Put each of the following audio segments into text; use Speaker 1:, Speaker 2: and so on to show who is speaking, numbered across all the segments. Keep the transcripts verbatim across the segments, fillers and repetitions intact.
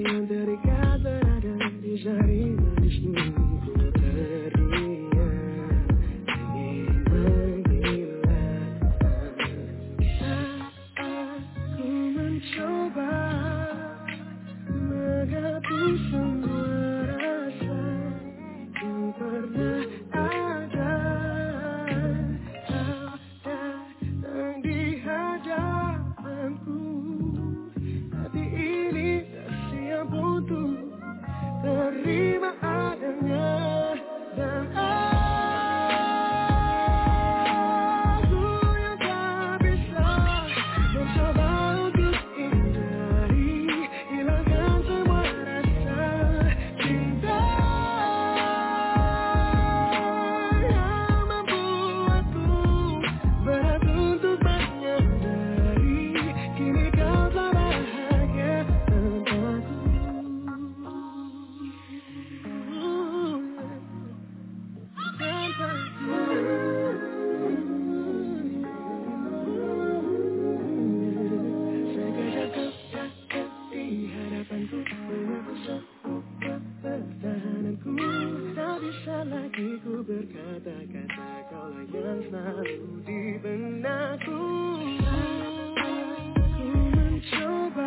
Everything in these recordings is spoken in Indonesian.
Speaker 1: yang terikat berada di jari manismu. Ku teriak ingin menggila. Aku mencoba menghapus semua rasa yang pernah ada. Kau datang di hadapanku, hati ini tak siap untuk terima adanya. Dan aku yang tak bisa mencoba untuk hindari, hilangkan semua rasa cinta yang membuatku berat untuk menyadari kini kau tak bahagia tanpaku. Sengaja kau datang di hadapanku, mengaku semua pertahananku. Tak bisa lagi ku berkata-kata, kaulah yang selalu di benakku. Ku mencoba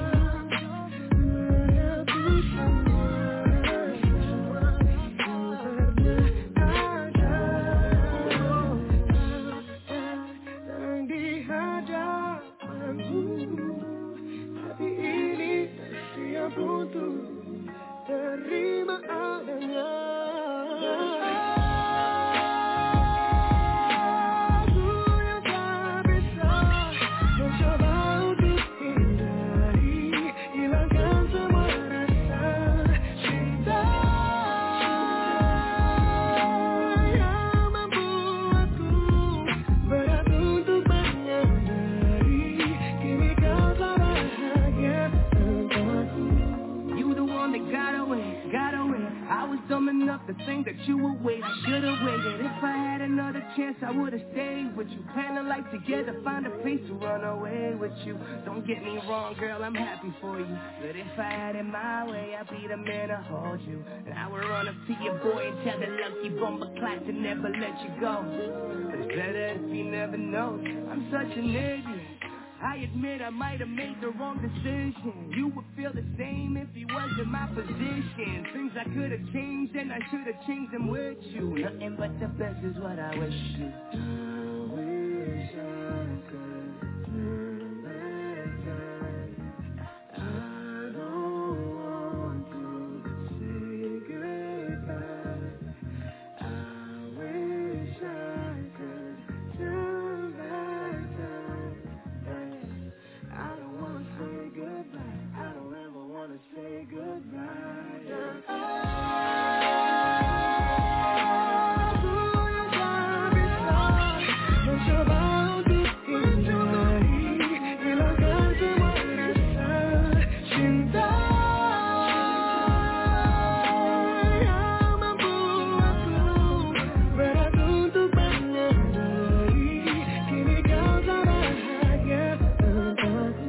Speaker 1: menghapus semua rasa yang pernah ada. Datang di hadapanku, hati ini tak siap untuk terima adanya. Aku yang tak bisa mencoba untuk hindari, hilangkan semua rasa cinta yang membuatku berat untuk menyadari kini kau tak bahagia tanpaku.
Speaker 2: You the one that got away, got away. I was dumb enough to think that you would wait. I should've waited. If I had another chance, I would've stayed with you. Plan a life together, find a place to run away with you. Don't get me wrong, girl, I'm happy for you. But if I had it my way, I'd be the man to hold you. And I would run up to your boy and tell the lucky bumper clock to never let you go. But it's better if he never knows. I'm such an idiot. I admit I might have made the wrong decision. You would feel the same if he was in my position. Things I could have changed and I should have changed them with you. Nothing but the best is what I wish you.
Speaker 1: I wish I could turn back time. I don't want to say goodbye. I wish I could turn back time. I don't wanna say goodbye. I don't ever wanna say goodbye. Aku yang tak bisa mencoba untuk hindari, hilangkan semua rasa cinta yang membuatku berat untuk menyadari kini kau tak bahagia tanpaku.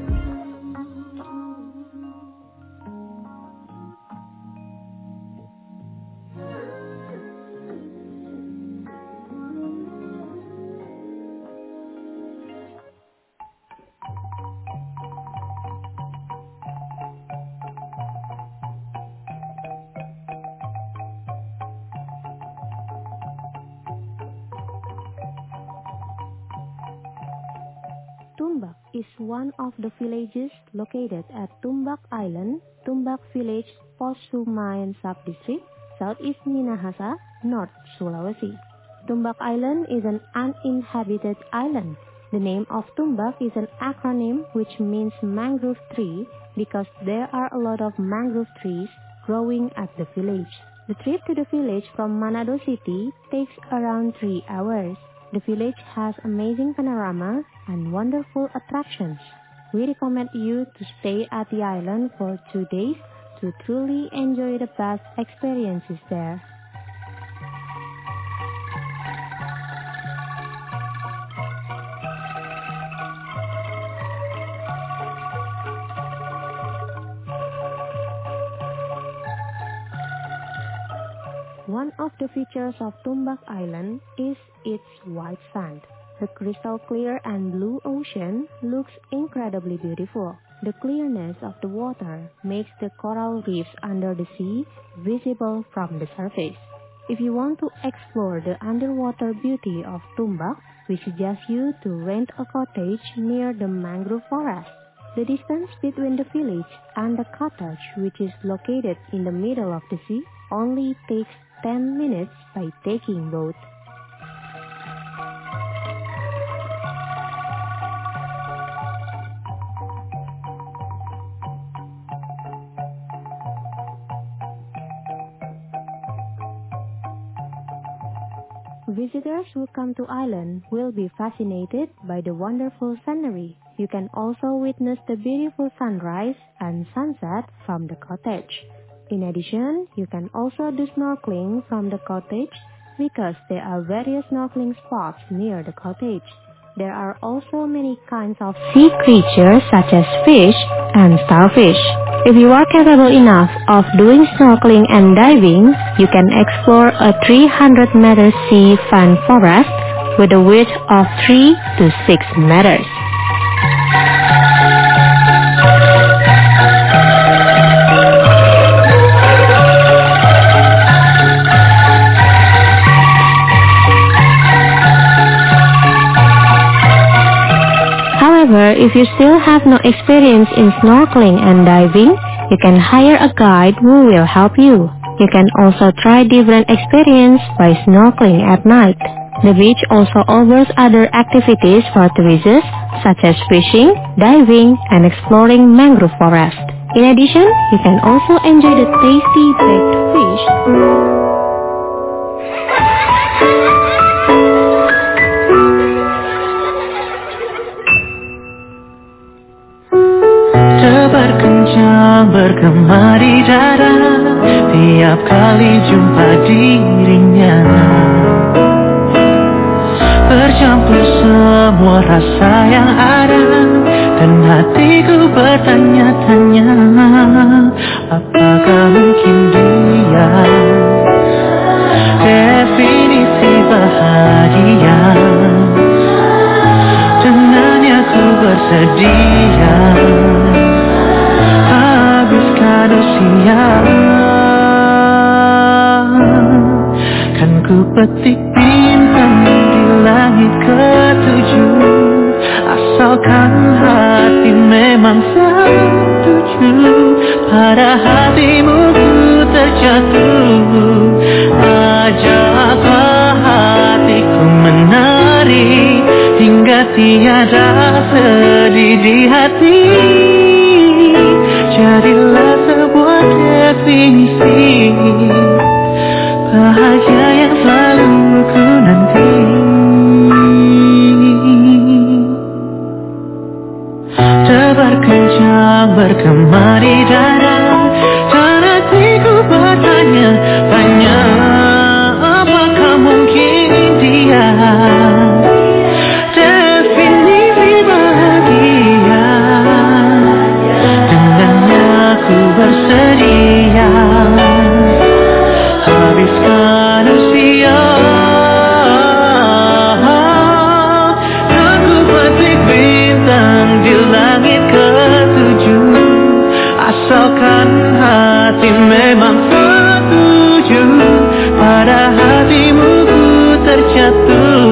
Speaker 3: Tumbak is one of the villages located at Tumbak Island, Tumbak Village, Posumayan Subdistrict, Southeast Minahasa, North Sulawesi. Tumbak Island is an uninhabited island. The name of Tumbak is an acronym which means mangrove tree because there are a lot of mangrove trees growing at the village. The trip to the village from Manado City takes around three hours. The village has amazing panorama and wonderful attractions. We recommend you to stay at the island for two days to truly enjoy the best experiences there. One of the features of Tumbak Island is its white sand. The crystal clear and blue ocean looks incredibly beautiful. The clearness of the water makes the coral reefs under the sea visible from the surface. If you want to explore the underwater beauty of Tumbak, we suggest you to rent a cottage near the mangrove forest. The distance between the village and the cottage, which is located in the middle of the sea, only takes ten minutes by taking boat. Visitors who come to island will be fascinated by the wonderful scenery. You can also witness the beautiful sunrise and sunset from the cottage. In addition, you can also do snorkeling from the cottage because there are various snorkeling spots near the cottage. There are also many kinds of sea creatures such as fish and starfish. If you are capable enough of doing snorkeling and diving, you can explore a three hundred meter sea fan forest with a width of three to six meters. However, if you still have no experience in snorkeling and diving, you can hire a guide who will help you. You can also try different experience by snorkeling at night. The beach also offers other activities for tourists such as fishing, diving, and exploring mangrove forest. In addition, you can also enjoy the tasty baked fish.
Speaker 2: Tebar kencang bergema di dada tiap kali jumpa dirinya. Bercampur semua rasa yang ada dan hatiku bertanya-tanya, apakah mungkin dia definisi bahagia? Dengannya ku bersedia habiskan usia. Kan ku petik bintang di langit ketujuh, asalkan hati memang setuju. Pada hatimu ku terjatuh, ajaklah hatiku menari hingga tiada sedih di hati. Jadilah sebuah definisi bahagia yang selalu ku nanti. Tebar kencang bergema di dada dan hatiku bertanya-tanya, apakah mungkin dia definisi bahagia? Dengannya ku bersedia habiskan usia. Aku petik bintang di langit ketujuh, asalkan hati memang setuju. Pada hatimu ku terjatuh,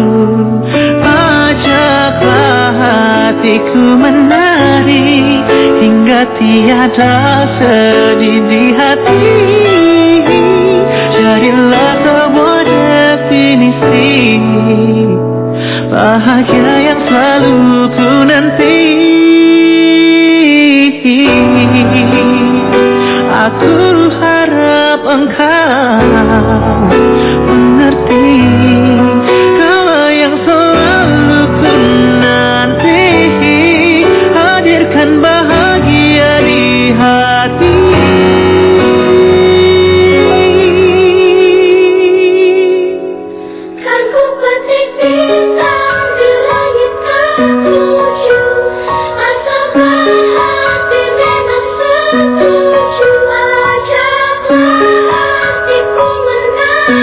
Speaker 2: ajaklah hatiku menari hingga tiada sedih di hati. Jadilah sebuah definisi bahagia yang selalu ku nanti. Aku harap engkau mengerti kalau yang selalu ku nanti. Hadirkan bahagia di hati.
Speaker 4: Setuju, ajaklah hatiku menari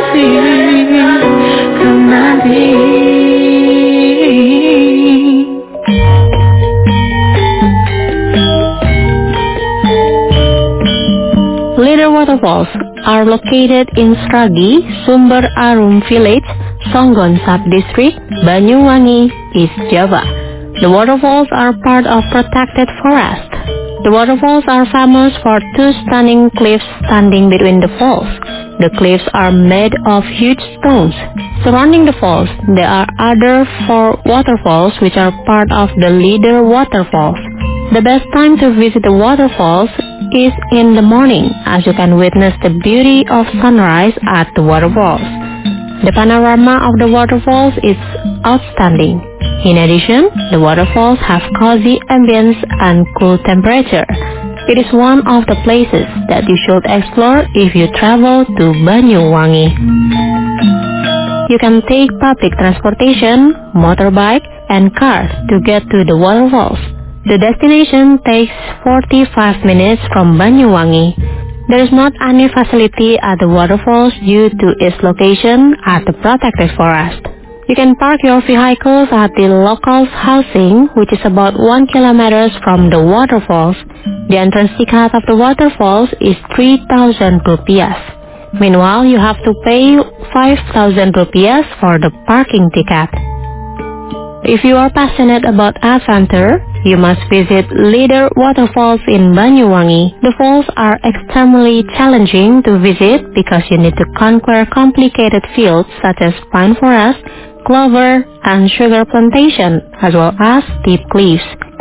Speaker 3: Little waterfalls are located in Sragi, Sumber Arum Village, Songgon Subdistrict, Banyuwangi, East Java. The waterfalls are part of protected forest. The waterfalls are famous for two stunning cliffs standing between the falls. The cliffs are made of huge stones. Surrounding the falls, there are other four waterfalls which are part of the Leader Waterfalls. The best time to visit the waterfalls is in the morning, as you can witness the beauty of sunrise at the waterfalls. The panorama of the waterfalls is outstanding. In addition, the waterfalls have cozy ambience and cool temperature. It is one of the places that you should explore if you travel to Banyuwangi. You can take public transportation, motorbike, and car to get to the waterfalls. The destination takes forty-five minutes from Banyuwangi. There is not any facility at the waterfalls due to its location at the protected forest. You can park your vehicles at the locals' housing, which is about one kilometer from the waterfalls. The entrance ticket of the waterfalls is three thousand rupiah. Meanwhile, you have to pay five thousand rupiah for the parking ticket. If you are passionate about adventure, you must visit Leader Waterfalls in Banyuwangi. The falls are extremely challenging to visit because you need to conquer complicated fields such as pine forest, clover, and sugar plantation, as well as steep cliffs.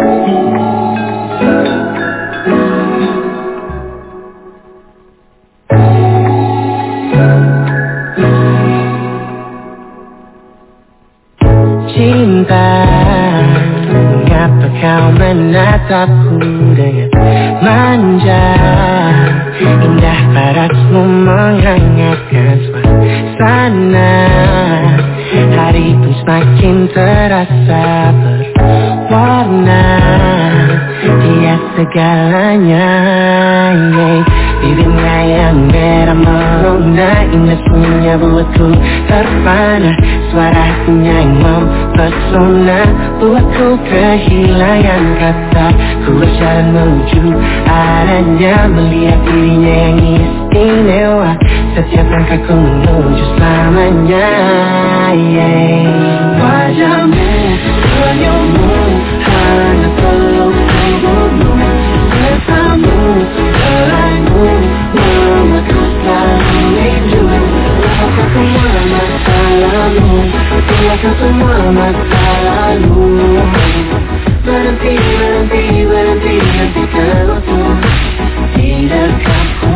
Speaker 2: Cinta, mengapa kau menatapku dengan manja? Indah parasmu menghangatkan suasana. Hari pun semakin terasa berwarna. Dia segalanya, yeah. Bibirnya yang merah merona, indahnya buatku terpana. Suaranya yang mempesona, buatku kehilangan kata. Ku berjalan menuju arahnya, melihat dirinya yang istimewa. Setiap langkahku menuju selamanya, yeah. Wajahmu, senyummu, hanya peluk tubuhmu. Bersamamu, selainmu, membuatku selalu rindu. Lupakan semua masa lalu, lupakan semua masa lalu. Berhenti, berhenti, berhenti, hentikan waktu di dekatku.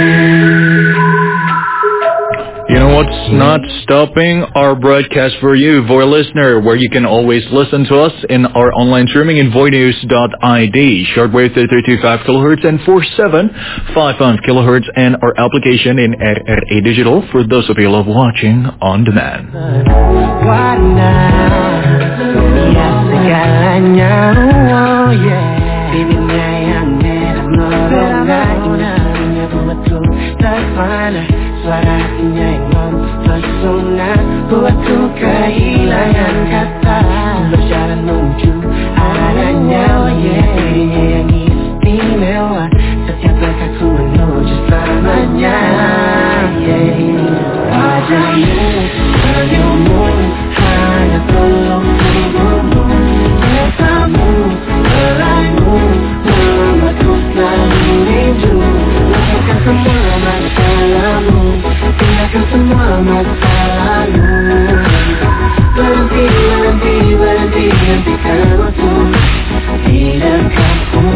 Speaker 4: You know what's not stopping our broadcast for you, Voice listener, where you can always listen to us in our online streaming in voinews dot I D, shortwave thirty-three point two five kilohertz and four seven five five kilohertz, and our application in R R A Digital for those of you who love watching on demand.
Speaker 2: Warna, dia segalanya, oh yeah. Bibirnya yang merah merona, indahnya buatku terpana. Suaranya yang mempesona, buatku kehilangan kata. Berjalan menuju arahnya, oh yeah, yang istimewa. Setiap langkahku menuju selamanya, yeah. Wajahmu, senyummu, hanya peluk tubuhmu. Bersamamu, selainmu, membuatku selalu rindu. Lupakan semua masa lalu, tinggalkan semua masa lalu. Berhenti, berhenti, berhenti, hentikan waktu di dekatku.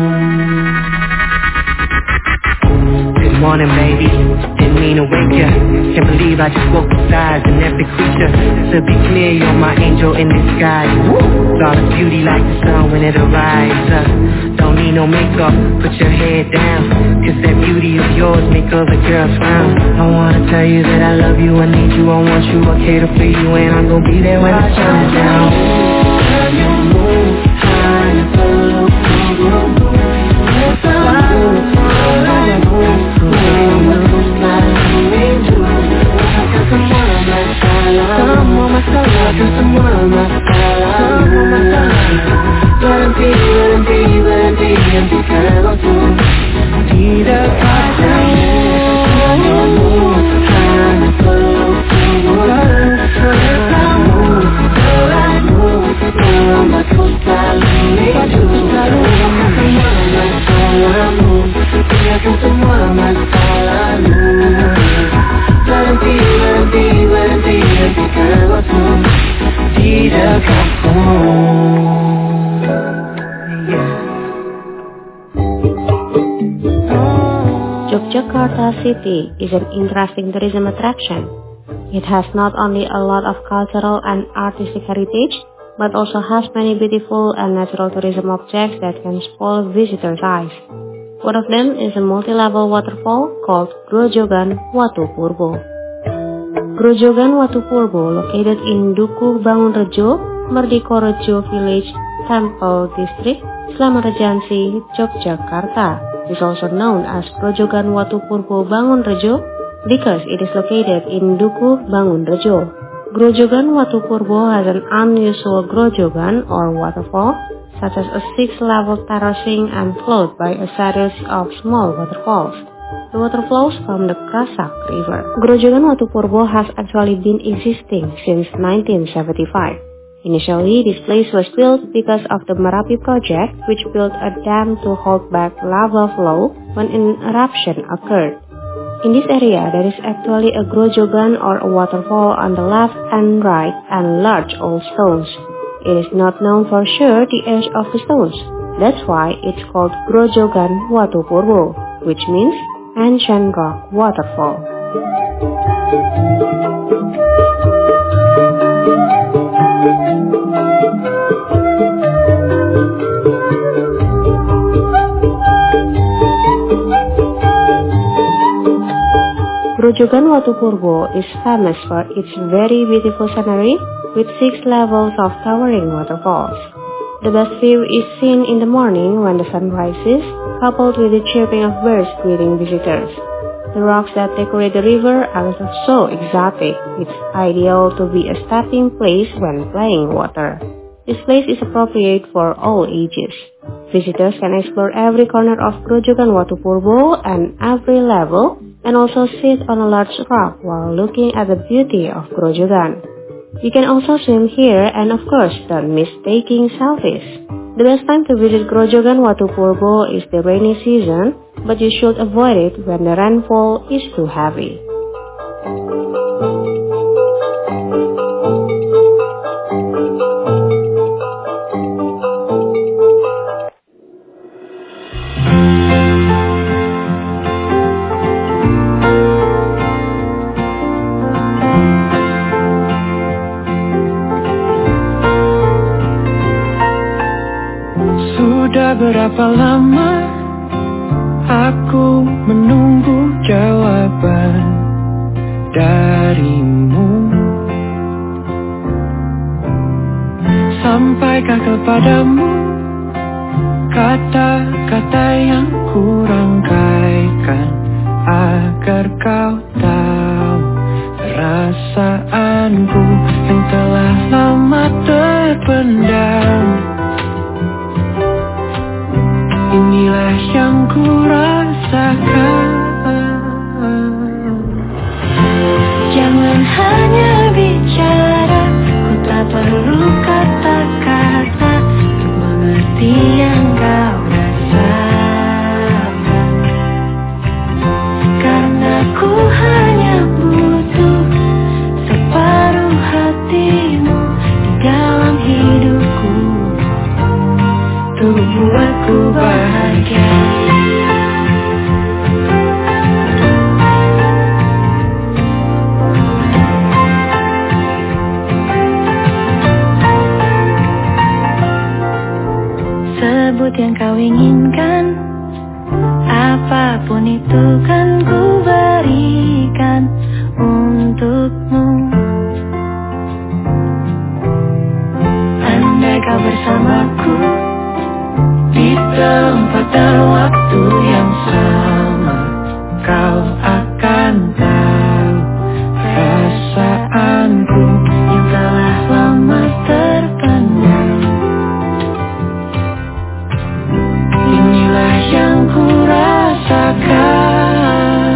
Speaker 2: Good morning, baby. Didn't mean to wake ya. Can't believe I just woke beside an epic creature. To be clear, you're my angel in disguise. Saw the beauty like the sun when it arrives. Uh, don't need no makeup, put your head down. Cause that beauty of yours make other girls frown. I wanna tell you that I love you, I need you, I want you, I cater for you, and I'm gonna be there when the sun's down. Lupakan
Speaker 3: Yogyakarta City is an interesting tourism attraction. It has not only a lot of cultural and artistic heritage, but also has many beautiful and natural tourism objects that can spoil visitors' eyes. One of them is a multi-level waterfall called Grojogan Watu Purbo. Grojogan Watu Purbo, located in Dukuh Bangunrejo, Merdikorejo Village, Temple District, Slamet Regency, Yogyakarta, is also known as Grojogan Watu Purbo Bangunrejo because it is located in Dukuh Bangunrejo. Grojogan Watu Purbo has an unusual grojogan or waterfall, such as a six-level terracing and flowed by a series of small waterfalls. The water flows from the Krasak River. Grojogan Watu Purbo has actually been existing since nineteen seventy-five. Initially, this place was built because of the Merapi project, which built a dam to hold back lava flow when an eruption occurred. In this area, there is actually a grojogan or a waterfall on the left and right and large old stones. It is not known for sure the age of the stones. That's why it's called Grojogan Watu Purbo, which means ancient rock waterfall. Grojogan Watu Purbo is famous for its very beautiful scenery with six levels of towering waterfalls. The best view is seen in the morning when the sun rises, coupled with the chirping of birds greeting visitors. The rocks that decorate the river are so exotic, it's ideal to be a stepping place when playing water. This place is appropriate for all ages. Visitors can explore every corner of Grojogan Watu Purbo and every level, and also sit on a large rock while looking at the beauty of Grojogan. You can also swim here, and of course, don't miss taking selfies. The best time to visit Grojogan Watu Purbo is the rainy season, but you should avoid it when the rainfall is too heavy.
Speaker 1: Sudah berapa lama aku menunggu jawaban darimu. Sampaikan kepadamu kata-kata yang kurangkaikan agar kau tahu perasaanku yang telah lama terpendam. Inilah yang ku rasakan.
Speaker 2: Jangan hanya bicara, ku tak perlu kata-kata untuk mengerti yang kau rasakan. Karena ku hanya butuh separuh hatimu di dalam hidupku, untuk buatku bahagia. Sebut yang kau inginkan, apapun itu kan ku berikan untukmu. Andai kau bersamaku di tempat dan waktu yang sama, kau akan tahu perasaanku yang telah lama terpendam. Inilah yang ku rasakan.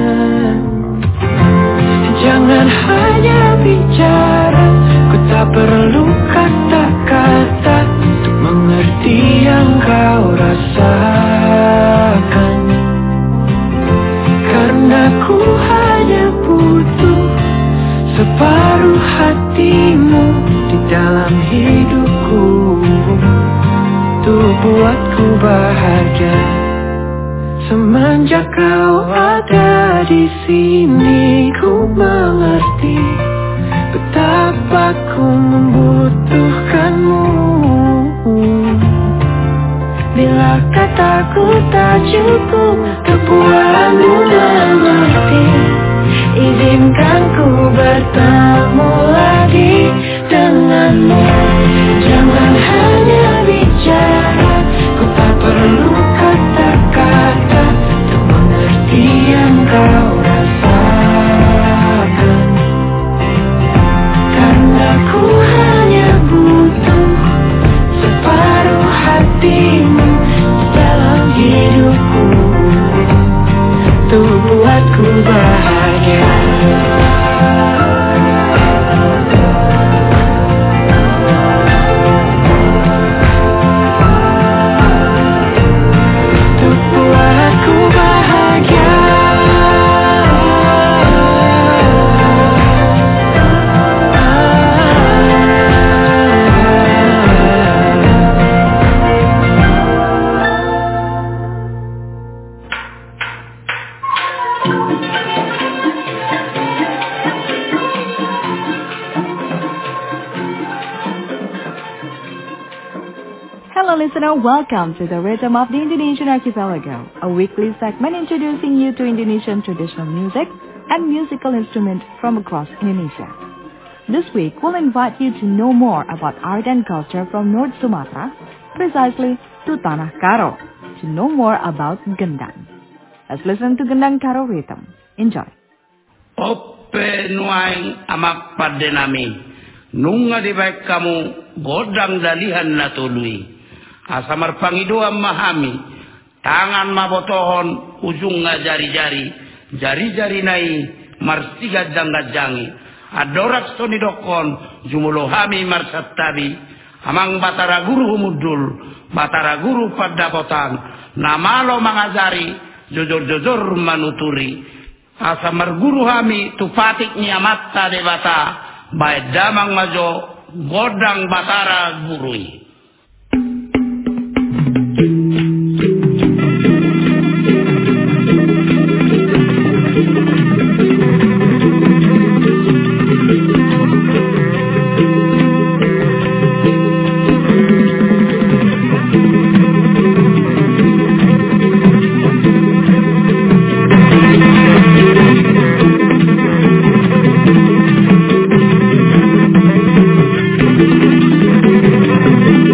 Speaker 2: Jangan hanya bicara, ku tak perlu kata-kata untuk mengerti yang kau rasakan. Karena ku hanya butuh separuh hatimu di dalam hidupku,
Speaker 1: buatku bahagia. Semenjak kau ada di sini, ku mengerti betapa ku membutuhkanmu. Bila kataku tak cukup untuk buatmu mengerti, izinkan ku bertemu lagi denganmu. Jangan hanya bicara, ku tak perlu kata-kata untuk mengerti yang kau rasakan. Karena ku hanya butuh separuh hatimu dalam hidupku, untuk buatku bahagia.
Speaker 5: Listener, welcome to the Rhythm of the Indonesian Archipelago, a weekly segment introducing you to Indonesian traditional music and musical instruments from across Indonesia. This week, we'll invite you to know more about art and culture from North Sumatra, precisely to Tanah Karo, to know more about gendang. Let's listen to Gendang Karo rhythm. Enjoy.
Speaker 6: Ope nuaing amak padenami, nunga di baik kamu godang dalihan natului. Asamar pangidua mahami, tangan mabotohon, ujung jari-jari, jari-jari nai, marsiga jangga-jangi, adorak stoni dokon, jumulohami marsatabi, amang batara guru humudul, batara guru padapotan, namalo mangazari, jujur-jujur manuturi, asamar guru hami, tupatik niamatta debata, baik damang majo, godang batara gurui.
Speaker 1: Thank you.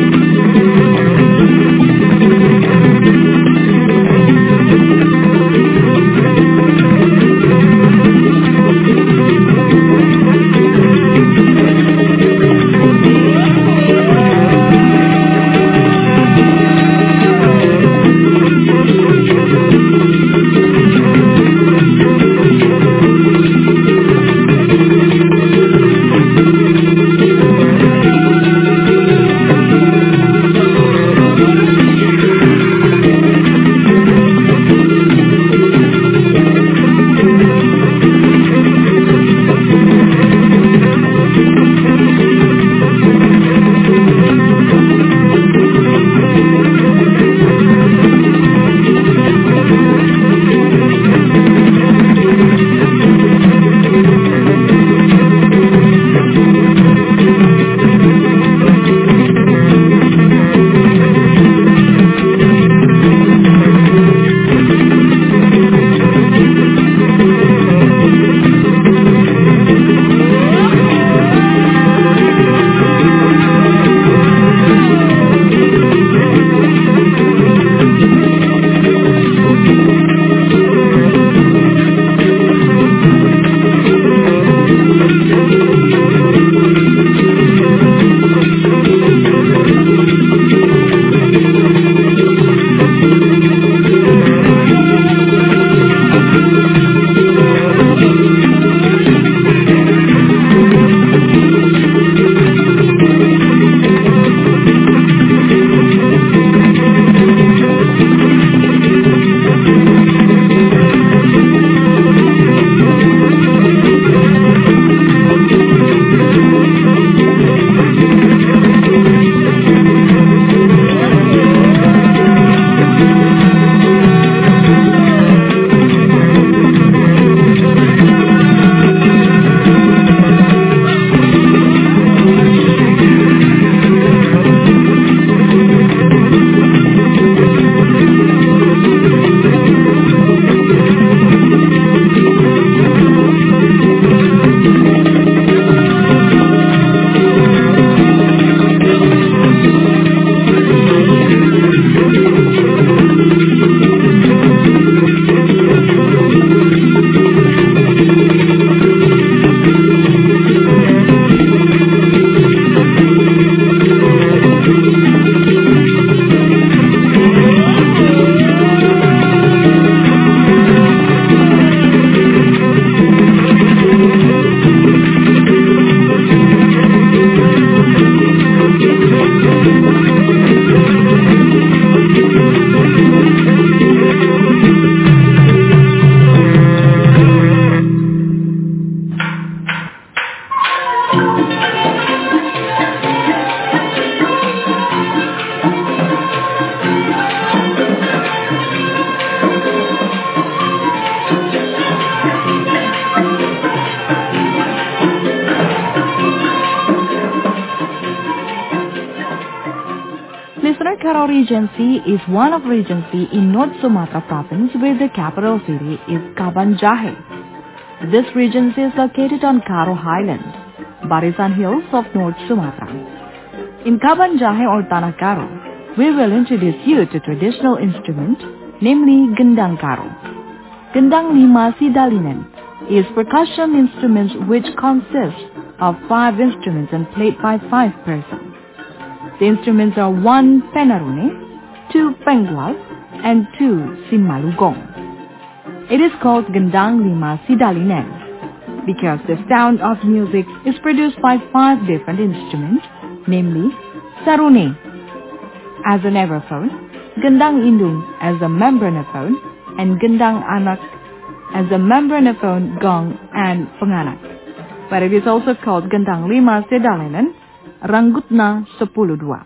Speaker 5: Karo Regency is one of regency in North Sumatra province where the capital city is Kaban Jahe. This regency is located on Karo Highland, Barisan Hills of North Sumatra. In Kaban Jahe or Tanah Karo, we will introduce you to traditional instrument, namely Gendang Karo. Gendang Lima Sidalinen is percussion instruments which consists of five instruments and played by five persons. The instruments are one penarune, two pengwal, and two simalugong. It is called Gendang Lima Sidalinen because the sound of music is produced by five different instruments, namely sarune as an everphone, Gendang Indung as a membranophone, and Gendang Anak as a membranophone, gong, and penganak. But it is also called Gendang Lima Sidalinen, Ranggutna sepuluh dua.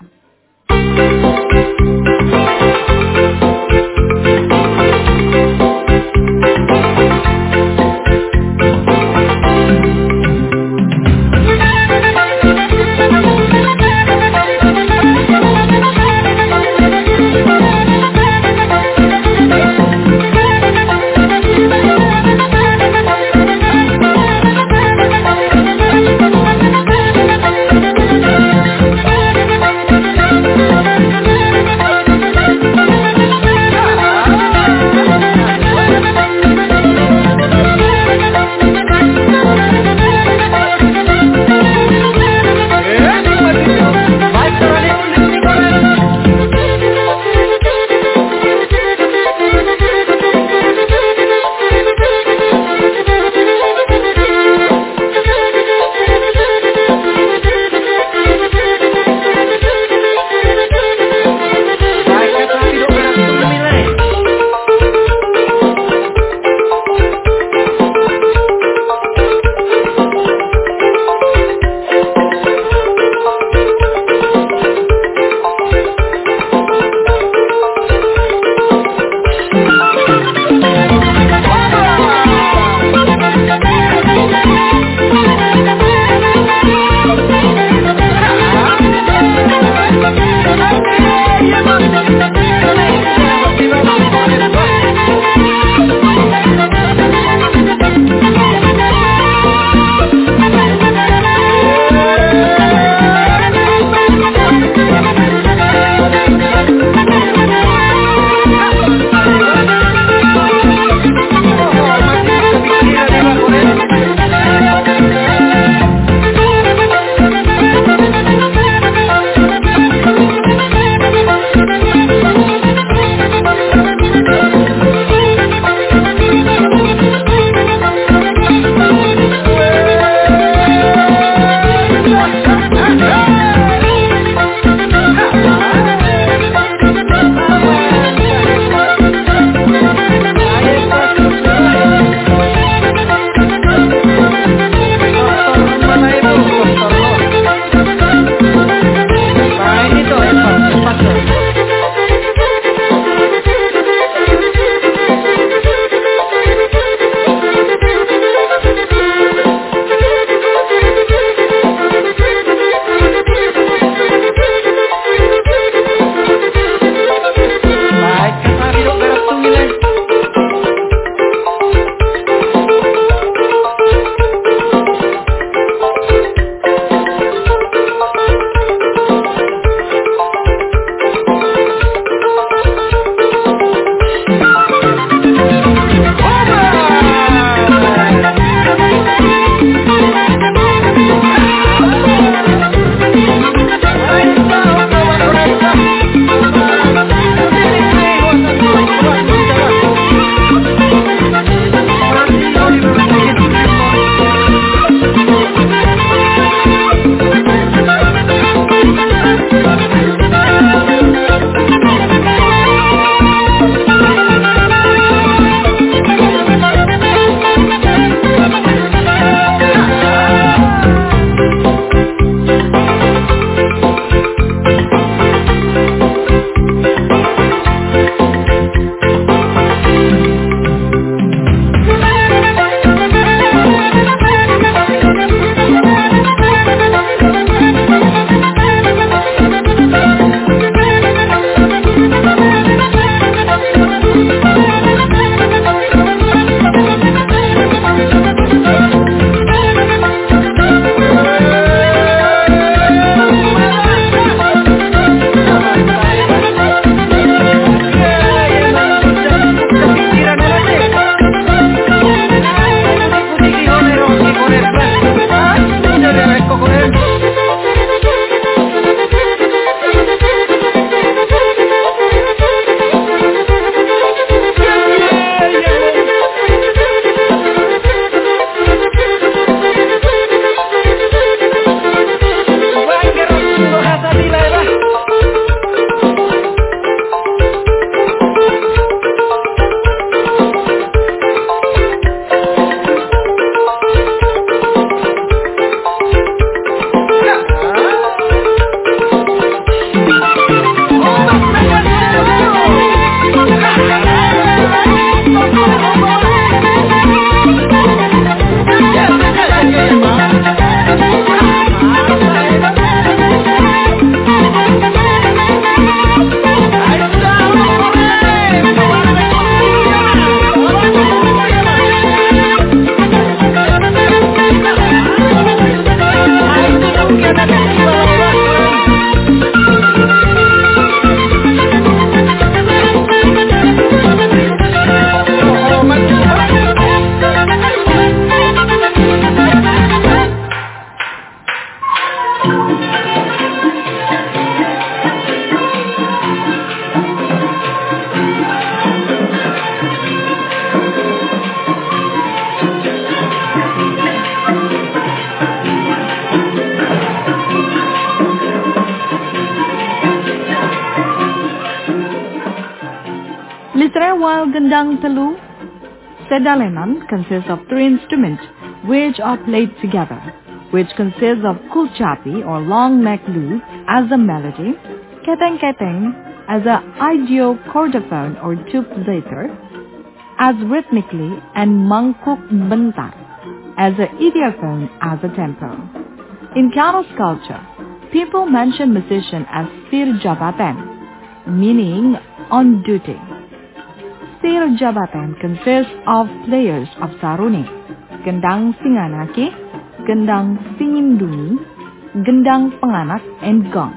Speaker 5: while gendang telu, sedalenan consists of three instruments which are played together, which consists of kulchapi or long neck lute as the melody, keteng-keteng as a idiocordophone or tubulator as rhythmically, and mangkuk bentar as a idiophone as a tempo. In Karo's culture, people mention musician as sir jabatan, meaning on duty. Sir jabatan consists of players of saruni, gendang singanaki, gendang singindungi, gendang penganak, and gong.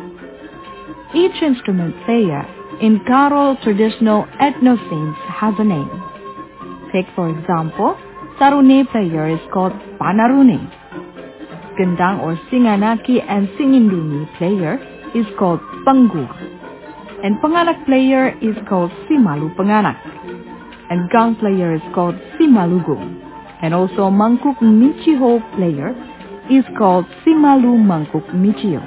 Speaker 5: Each instrument player in Karo traditional ethno scenes has a name. Take for example, saruni player is called panaruni. Gendang or singanaki and singindungi player is called panggua. And penganak player is called simalu penganak. And gong player is called simalugong. And also mangkuk michiho player is called simalu mangkuk michio.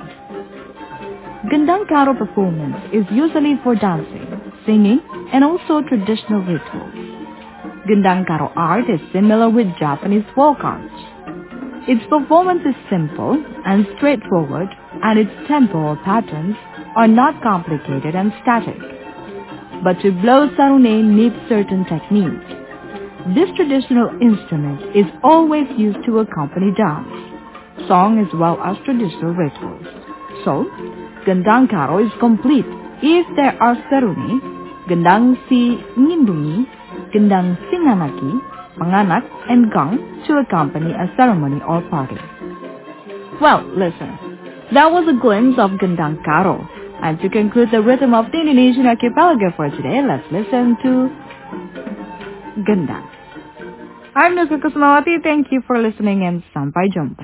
Speaker 5: Gendang Karo performance is usually for dancing, singing, and also traditional rituals. Gendang Karo art is similar with Japanese folk art. Its performance is simple and straightforward, and its tempo or patterns are not complicated and static. But to blow sarune needs certain techniques. This traditional instrument is always used to accompany dance, song as well as traditional rituals. So, Gendang Karo is complete if there are saruni, gendang si ngindungi, gendang singanaki, penganak, and gong to accompany a ceremony or party. Well, listen, that was a glimpse of Gendang Karo. And to conclude the rhythm of the Indonesian archipelago for today, let's listen to Gendang. I'm Nusa Kusmawati. Thank you for listening and sampai jumpa.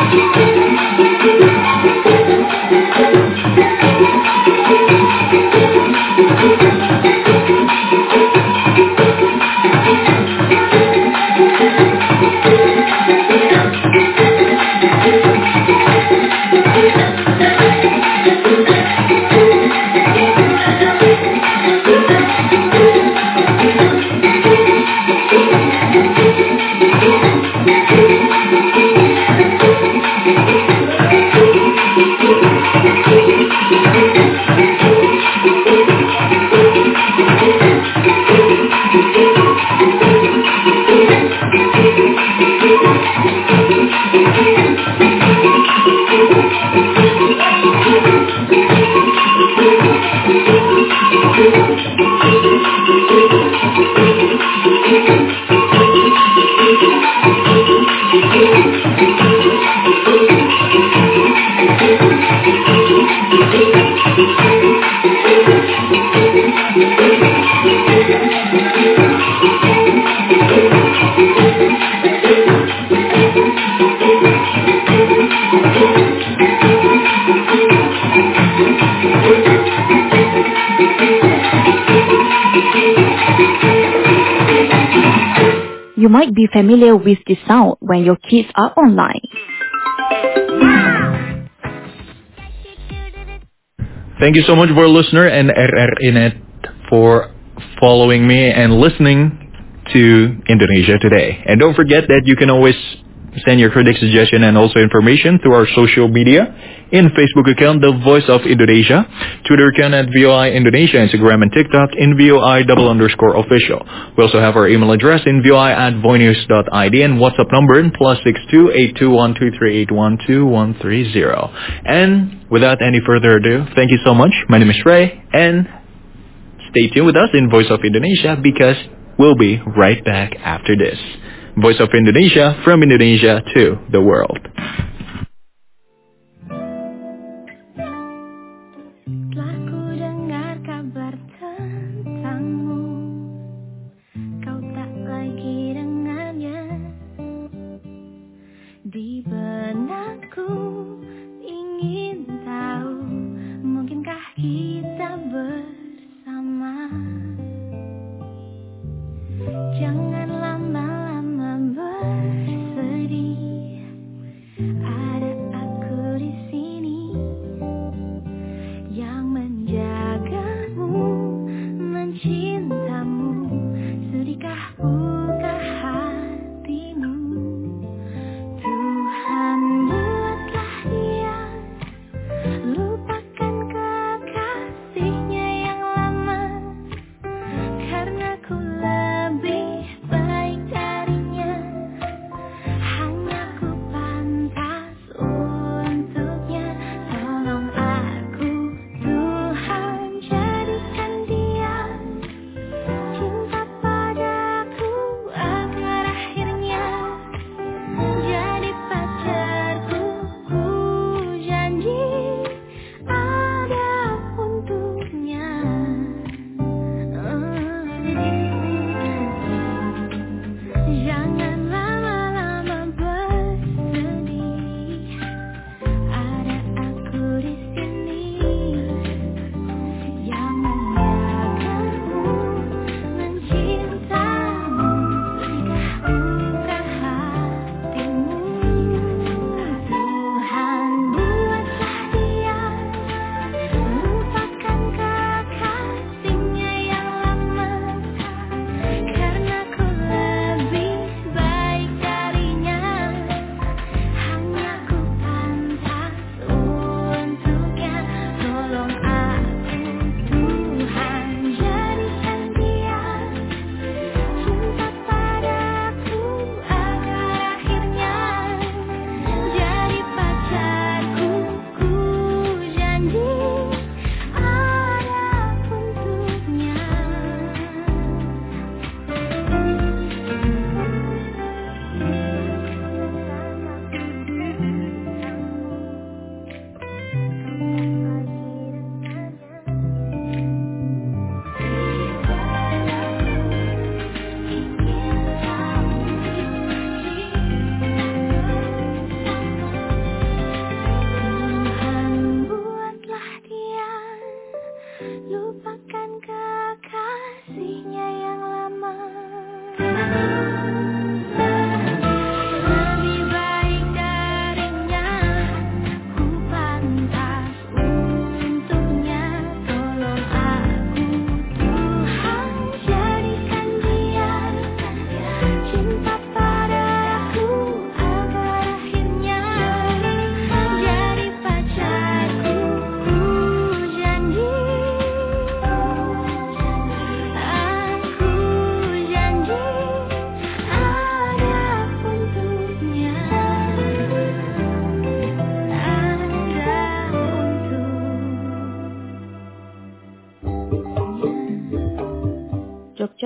Speaker 5: You might be familiar with this sound when your kids are online.
Speaker 4: Thank you so much for listener and R R Inet for following me and listening to Indonesia Today. And don't forget that you can always send your critic suggestion and also information through our social media. In Facebook account, The Voice of Indonesia. Twitter account at V O I Indonesia. Instagram and TikTok in V O I double underscore official. We also have our email address in V O I at voinews dot I D and WhatsApp number in plus six two eight two one two three eight one two one three zero. And without any further ado, thank you so much. My name is Ray and stay tuned with us in Voice of Indonesia because we'll be right back after this. Voice of Indonesia, from Indonesia to the world.
Speaker 7: Telah ku dengar kabar tentangmu, kau tak lagi dengannya. Di benakku ingin tahu, mungkinkah kita bersama. Jangan lama-lama bersedih,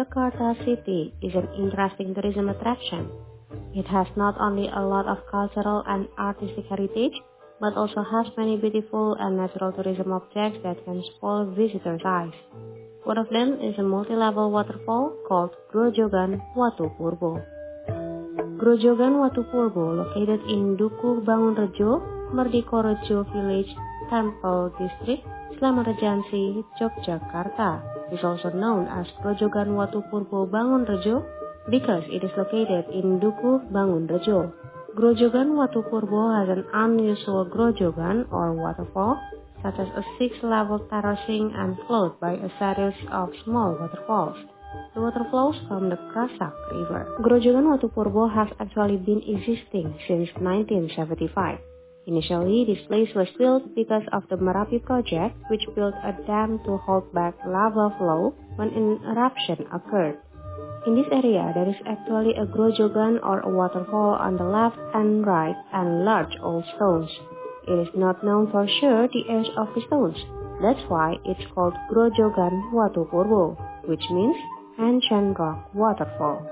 Speaker 3: Jakarta city is an interesting tourism attraction. It has not only a lot of cultural and artistic heritage, but also has many beautiful and natural tourism objects that can spoil visitors' eyes. One of them is a multi-level waterfall called Grojogan Watu Purbo. Grojogan Watu Purbo, located in Dukuh Bangunrejo, Merdikorejo Village, Temple District, Sleman Regency, Yogyakarta, is also known as Grojogan Watu Purbo Bangunrejo because it is located in Dukuh Bangunrejo. Grojogan Watu Purbo has an unusual grojogan or waterfall, such as a six-level terracing and flowed by a series of small waterfalls. The water flows from the Krasak River. Grojogan Watu Purbo has actually been existing since nineteen seventy-five. Initially, this place was built because of the Merapi project, which built a dam to hold back lava flow when an eruption occurred. In this area, there is actually a grojogan or a waterfall on the left and right and large old stones. It is not known for sure the age of the stones. That's why it's called Grojogan Watu Purbo, which means ancient rock waterfall.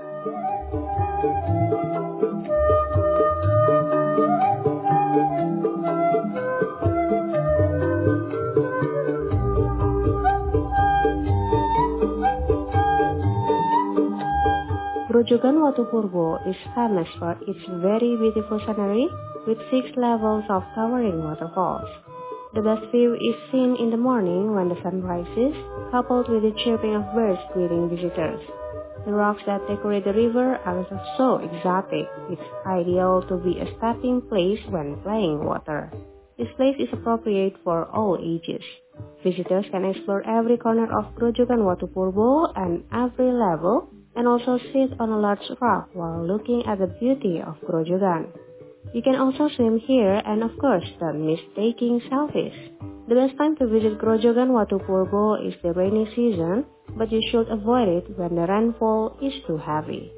Speaker 3: Grojogan Watu Purbo is famous for its very beautiful scenery with six levels of towering waterfalls. The best view is seen in the morning when the sun rises, coupled with the chirping of birds greeting visitors. The rocks that decorate the river are so exotic, it's ideal to be a stepping place when playing water. This place is appropriate for all ages. Visitors can explore every corner of Grojogan Watu Purbo and every level, and also sit on a large rock while looking at the beauty of Grojogan. You can also swim here and of course don't miss taking selfies. The best time to visit Grojogan Watu Purbo is the rainy season, but you should avoid it when the rainfall is too heavy.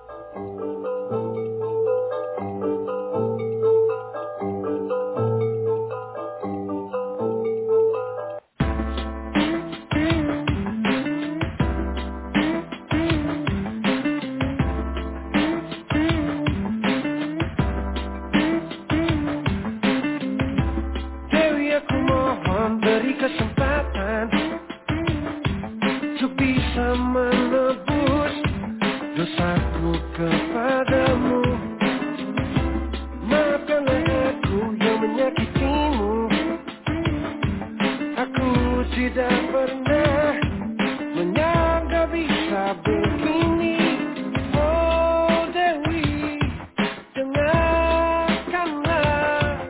Speaker 1: Kesempatan untuk bisa menebus dosaku kepadamu. Maafkanlah aku yang menyakitimu. Aku tidak pernah menyangka bisa begini. Oh Dewi, dengarkanlah.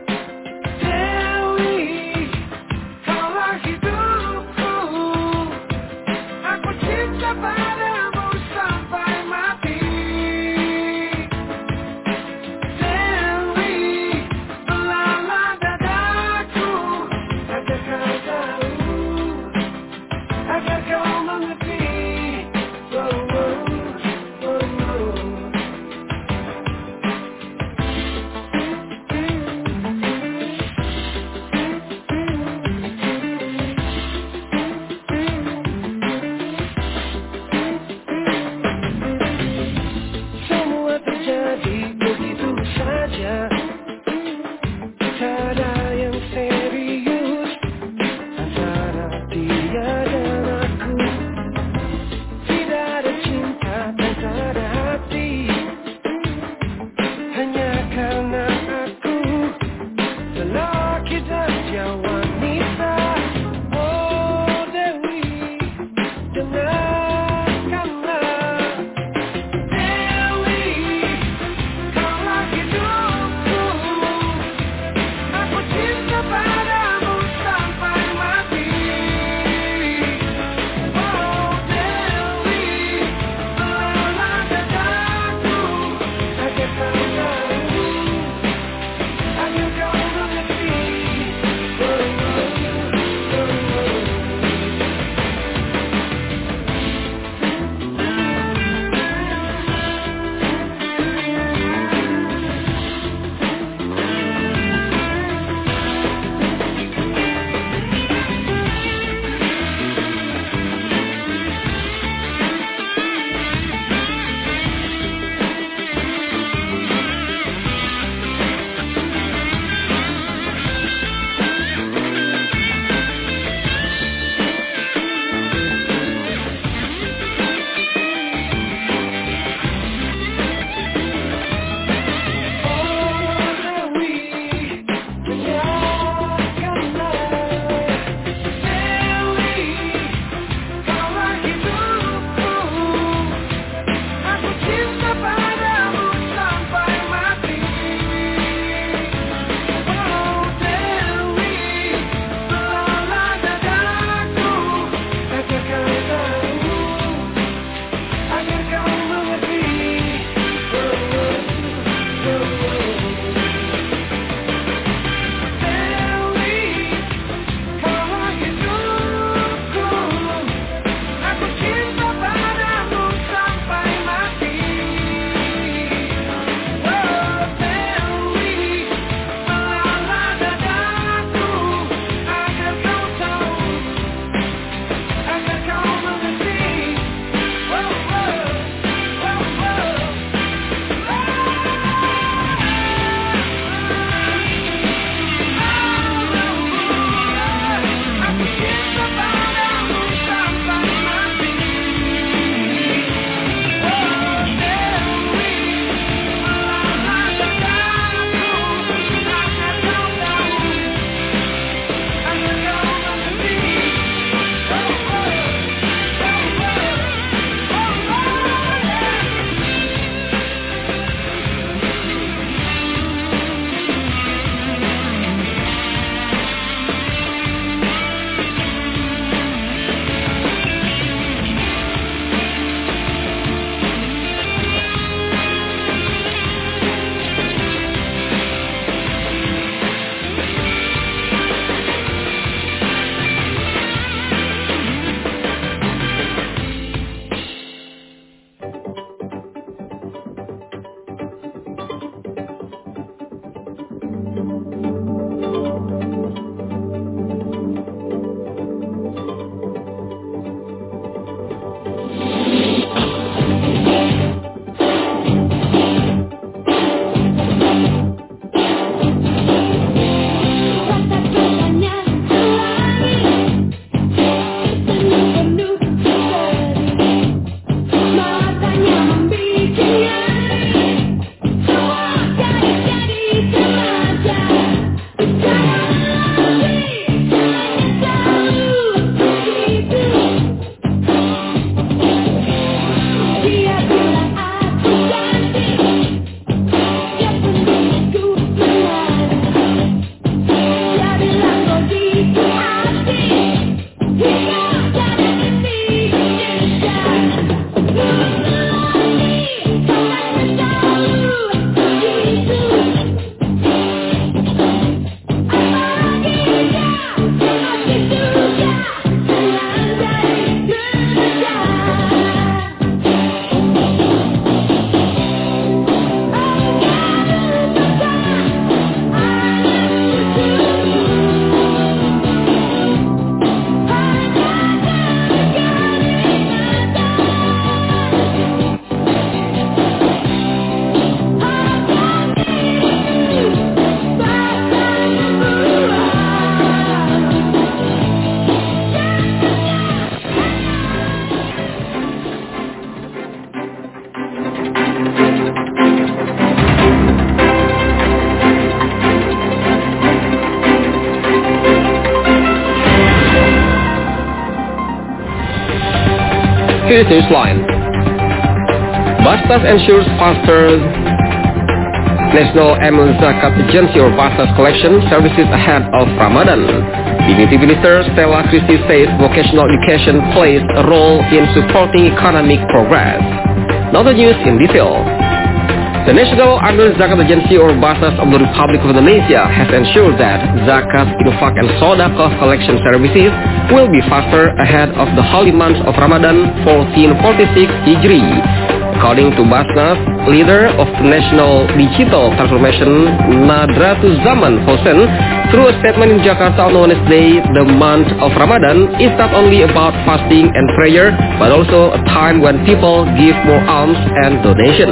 Speaker 8: Here is Newsline. Basnas ensures faster National Amal Zakat Agency or Basnas collection services ahead of Ramadan. Dignity Minister Stella Christie says vocational education plays a role in supporting economic progress. Now the news in detail. The National Amal Zakat Agency or Basnas of the Republic of Indonesia has ensured that zakat, infak and sodaqah collection services will be faster ahead of the holy month of Ramadan fourteen forty-six Hijri. According to Basnas, leader of the National Digital Transformation Nadratul Zaman Hossein, through a statement in Jakarta on Wednesday, the month of Ramadan is not only about fasting and prayer, but also a time when people give more alms and donation.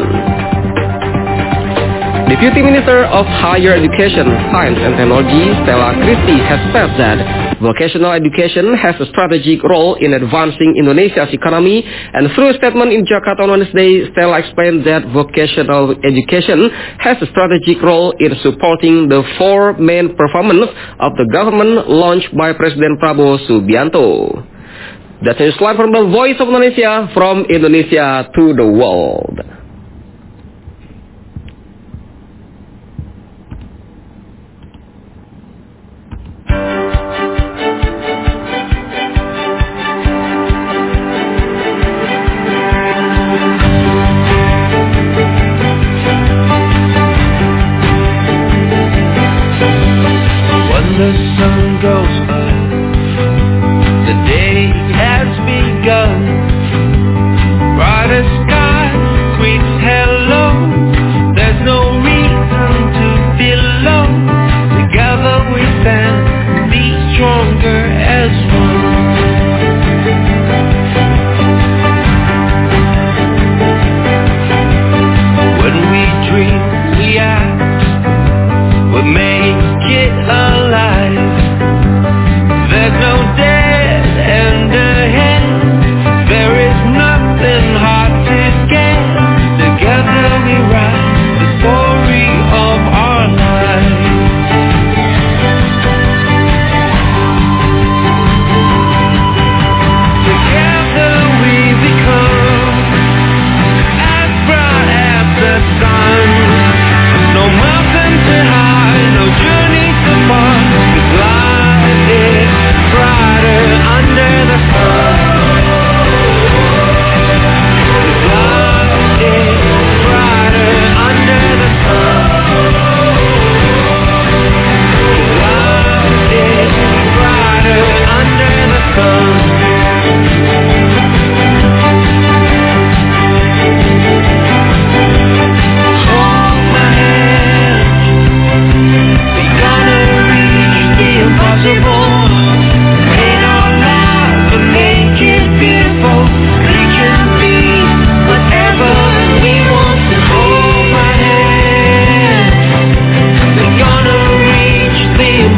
Speaker 8: Deputy Minister of Higher Education, Science and Technology, Stella Christie, has said that vocational education has a strategic role in advancing Indonesia's economy, and through a statement in Jakarta on Wednesday, Stella explained that vocational education has a strategic role in supporting the four main performance of the government launched by President Prabowo Subianto. That's a slide from the Voice of Indonesia, from Indonesia to the world.
Speaker 1: The sun